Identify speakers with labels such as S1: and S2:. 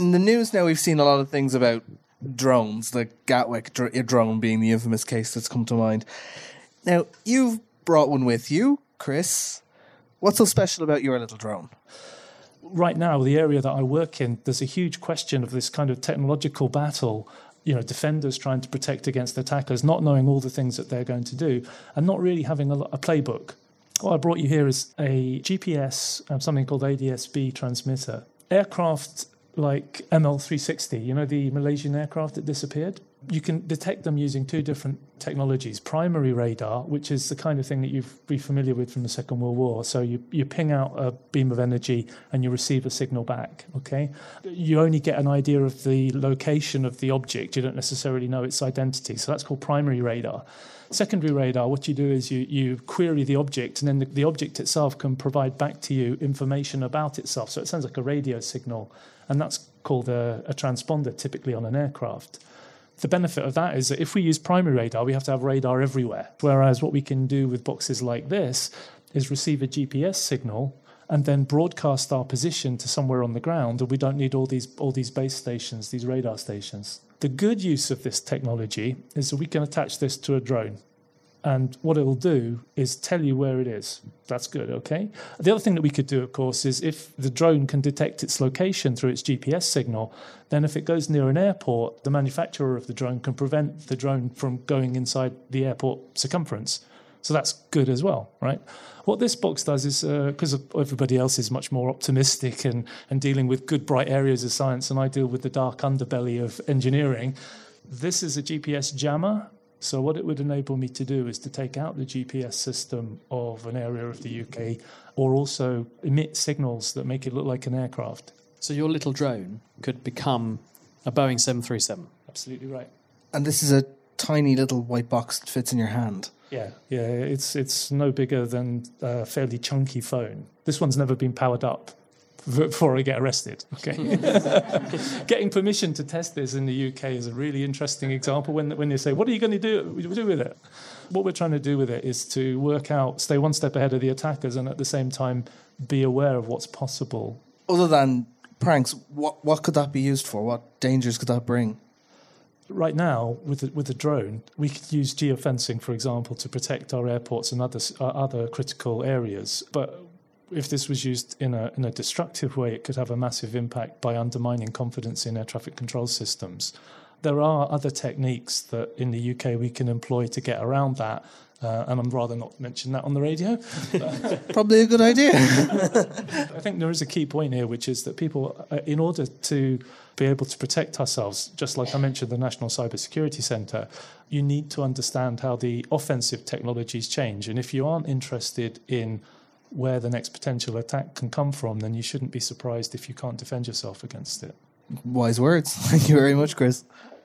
S1: In the news now, we've seen a lot of things about drones, the Gatwick drone being the infamous case that's come to mind. Now, you've brought one with you, Chris. What's so special about your little drone?
S2: Right now, the area that I work in, there's a huge question of this kind of technological battle. Defenders trying to protect against attackers, not knowing all the things that they're going to do, and not really having a playbook. What I brought you here is a GPS, something called ADS-B transmitter. Aircraft like ML360, the Malaysian aircraft that disappeared, you can detect them using two different technologies. Primary radar, which is the kind of thing that you'd be familiar with from the Second World War. So you ping out a beam of energy and you receive a signal back, okay? You only get an idea of the location of the object. You don't necessarily know its identity. So that's called primary radar. Secondary radar, what you do is you query the object, and then the object itself can provide back to you information about itself. So it sounds like a radio signal, and that's called a transponder, typically on an aircraft. The benefit of that is that if we use primary radar, we have to have radar everywhere, whereas what we can do with boxes like this is receive a GPS signal and then broadcast our position to somewhere on the ground, and we don't need all these base stations, these radar stations. The good use of this technology is that we can attach this to a drone, and what it'll do is tell you where it is. That's good, okay? The other thing that we could do, of course, is if the drone can detect its location through its GPS signal, then if it goes near an airport, the manufacturer of the drone can prevent the drone from going inside the airport circumference. So that's good as well, right? What this box does is, because everybody else is much more optimistic and dealing with good, bright areas of science, and I deal with the dark underbelly of engineering, this is a GPS jammer. So what it would enable me to do is to take out the GPS system of an area of the UK, or also emit signals that make it look like an aircraft.
S3: So your little drone could become a Boeing 737.
S2: Absolutely right.
S1: And this is a tiny little white box that fits in your hand.
S2: Yeah, it's no bigger than a fairly chunky phone. This one's never been powered up before I get arrested. Okay, getting permission to test this in the UK is a really interesting example. When they say, "What are you going to do with it?" What we're trying to do with it is to work out, stay one step ahead of the attackers, and at the same time be aware of what's possible.
S1: Other than pranks, what could that be used for? What dangers could that bring?
S2: Right now, with a drone, we could use geofencing, for example, to protect our airports and other critical areas. But if this was used in a destructive way, it could have a massive impact by undermining confidence in air traffic control systems. There are other techniques that in the UK we can employ to get around that, and I'd rather not mention that on the radio.
S1: Probably a good idea.
S2: I think there is a key point here, which is that people, in order to be able to protect ourselves, just like I mentioned the National Cybersecurity Centre, you need to understand how the offensive technologies change. And if you aren't interested in where the next potential attack can come from, then you shouldn't be surprised if you can't defend yourself against it.
S1: Wise words. Thank you very much, Chris.